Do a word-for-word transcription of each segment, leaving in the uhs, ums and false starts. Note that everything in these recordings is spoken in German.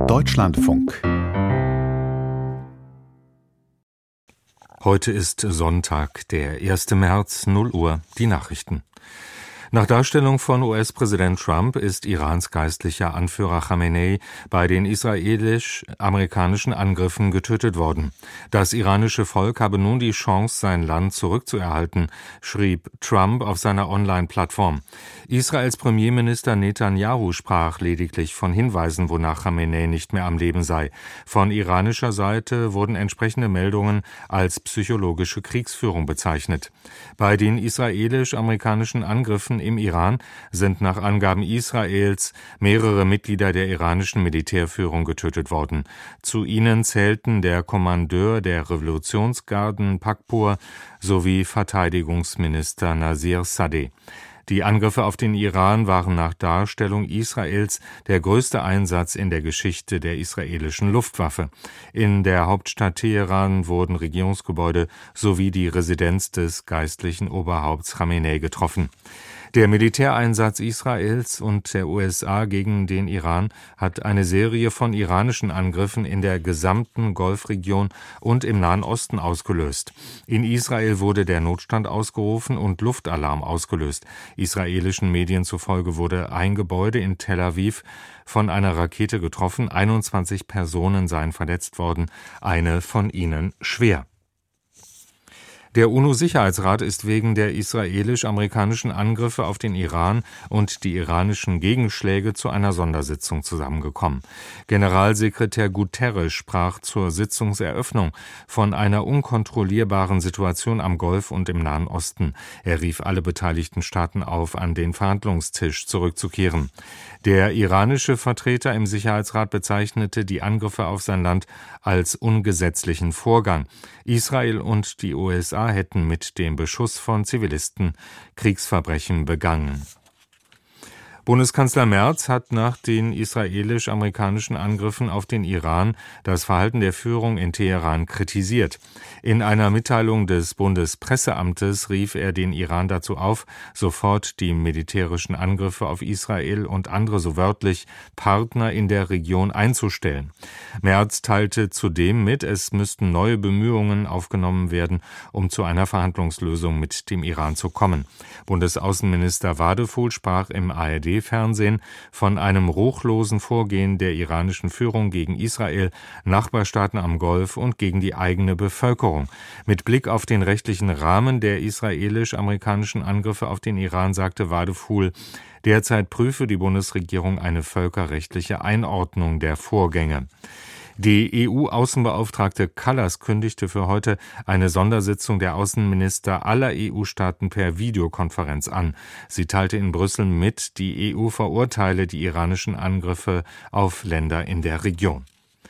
Deutschlandfunk. Heute ist Sonntag, der erster März, null Uhr, die Nachrichten. Nach Darstellung von U S-Präsident Trump ist Irans geistlicher Anführer Khamenei bei den israelisch-amerikanischen Angriffen getötet worden. Das iranische Volk habe nun die Chance, sein Land zurückzuerhalten, schrieb Trump auf seiner Online-Plattform. Israels Premierminister Netanyahu sprach lediglich von Hinweisen, wonach Khamenei nicht mehr am Leben sei. Von iranischer Seite wurden entsprechende Meldungen als psychologische Kriegsführung bezeichnet. Bei den israelisch-amerikanischen Angriffen im Iran sind nach Angaben Israels mehrere Mitglieder der iranischen Militärführung getötet worden. Zu ihnen zählten der Kommandeur der Revolutionsgarden Pakpor sowie Verteidigungsminister Nasir Sadeh. Die Angriffe auf den Iran waren nach Darstellung Israels der größte Einsatz in der Geschichte der israelischen Luftwaffe. In der Hauptstadt Teheran wurden Regierungsgebäude sowie die Residenz des geistlichen Oberhaupts Khamenei getroffen. Der Militäreinsatz Israels und der U S A gegen den Iran hat eine Serie von iranischen Angriffen in der gesamten Golfregion und im Nahen Osten ausgelöst. In Israel wurde der Notstand ausgerufen und Luftalarm ausgelöst. Israelischen Medien zufolge wurde ein Gebäude in Tel Aviv von einer Rakete getroffen. einundzwanzig Personen seien verletzt worden, eine von ihnen schwer. Der UNO-Sicherheitsrat ist wegen der israelisch-amerikanischen Angriffe auf den Iran und die iranischen Gegenschläge zu einer Sondersitzung zusammengekommen. Generalsekretär Guterres sprach zur Sitzungseröffnung von einer unkontrollierbaren Situation am Golf und im Nahen Osten. Er rief alle beteiligten Staaten auf, an den Verhandlungstisch zurückzukehren. Der iranische Vertreter im Sicherheitsrat bezeichnete die Angriffe auf sein Land als ungesetzlichen Vorgang. Israel und die U S A hätten mit dem Beschuss von Zivilisten Kriegsverbrechen begangen. Bundeskanzler Merz hat nach den israelisch-amerikanischen Angriffen auf den Iran das Verhalten der Führung in Teheran kritisiert. In einer Mitteilung des Bundespresseamtes rief er den Iran dazu auf, sofort die militärischen Angriffe auf Israel und andere, so wörtlich, Partner in der Region einzustellen. Merz teilte zudem mit, es müssten neue Bemühungen aufgenommen werden, um zu einer Verhandlungslösung mit dem Iran zu kommen. Bundesaußenminister Wadefuhl sprach im A R D-Fernsehen von einem ruchlosen Vorgehen der iranischen Führung gegen Israel, Nachbarstaaten am Golf und gegen die eigene Bevölkerung. Mit Blick auf den rechtlichen Rahmen der israelisch-amerikanischen Angriffe auf den Iran sagte Wadefuhl, derzeit prüfe die Bundesregierung eine völkerrechtliche Einordnung der Vorgänge. Die E U-Außenbeauftragte Kallas kündigte für heute eine Sondersitzung der Außenminister aller E U-Staaten per Videokonferenz an. Sie teilte in Brüssel mit, die E U verurteile die iranischen Angriffe auf Länder in der Region.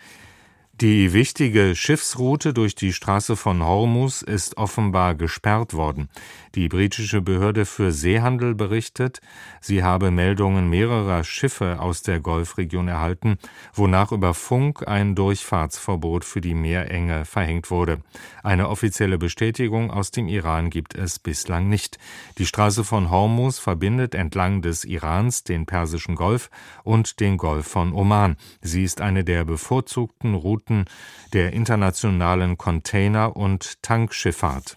Die wichtige Schiffsroute durch die Straße von Hormuz ist offenbar gesperrt worden. Die britische Behörde für Seehandel berichtet, sie habe Meldungen mehrerer Schiffe aus der Golfregion erhalten, wonach über Funk ein Durchfahrtsverbot für die Meerenge verhängt wurde. Eine offizielle Bestätigung aus dem Iran gibt es bislang nicht. Die Straße von Hormuz verbindet entlang des Irans den Persischen Golf und den Golf von Oman. Sie ist eine der bevorzugten Routen der internationalen Container- und Tankschifffahrt.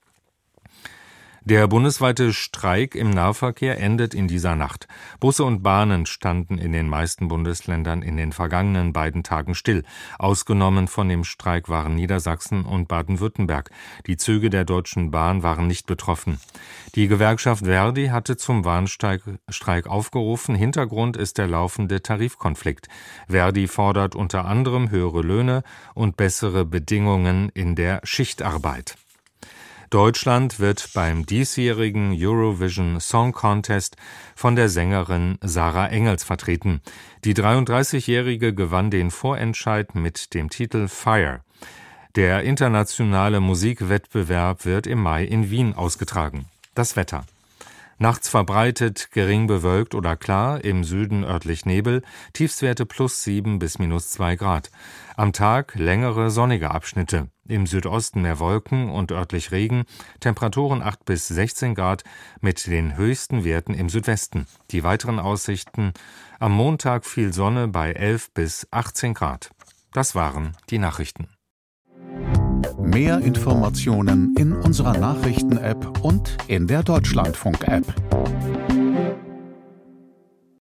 Der bundesweite Streik im Nahverkehr endet in dieser Nacht. Busse und Bahnen standen in den meisten Bundesländern in den vergangenen beiden Tagen still. Ausgenommen von dem Streik waren Niedersachsen und Baden-Württemberg. Die Züge der Deutschen Bahn waren nicht betroffen. Die Gewerkschaft Verdi hatte zum Warnstreik Streik aufgerufen. Hintergrund ist der laufende Tarifkonflikt. Verdi fordert unter anderem höhere Löhne und bessere Bedingungen in der Schichtarbeit. Deutschland wird beim diesjährigen Eurovision Song Contest von der Sängerin Sarah Engels vertreten. Die dreiunddreißigjährige gewann den Vorentscheid mit dem Titel Fire. Der internationale Musikwettbewerb wird im Mai in Wien ausgetragen. Das Wetter. Nachts verbreitet gering bewölkt oder klar, im Süden örtlich Nebel, Tiefstwerte plus sieben bis minus zwei Grad. Am Tag längere sonnige Abschnitte, im Südosten mehr Wolken und örtlich Regen, Temperaturen acht bis sechzehn Grad mit den höchsten Werten im Südwesten. Die weiteren Aussichten: am Montag viel Sonne bei elf bis achtzehn Grad. Das waren die Nachrichten. Mehr Informationen in unserer Nachrichten-App und in der Deutschlandfunk-App.